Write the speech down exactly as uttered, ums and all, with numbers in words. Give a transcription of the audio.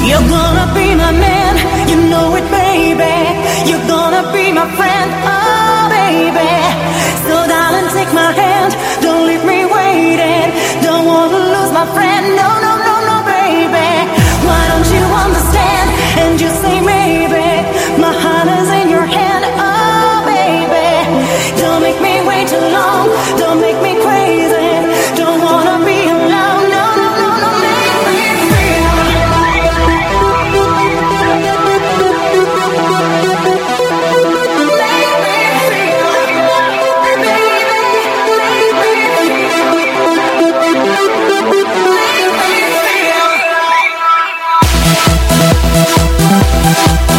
You're gonna be my man, you know it, baby. You're gonna be my friend, oh baby. So darling, take my hand, don't leave me waiting. Don't wanna lose my friend, no, no, no, no, baby. Why don't you understand and just say maybe? My heart is in your hand, oh baby. Don't make me wait too long, don't make me crazy. Don't wanna be alone, no, no, no, no, make me feel. Make me feel, baby. Make me feel. Make me feel.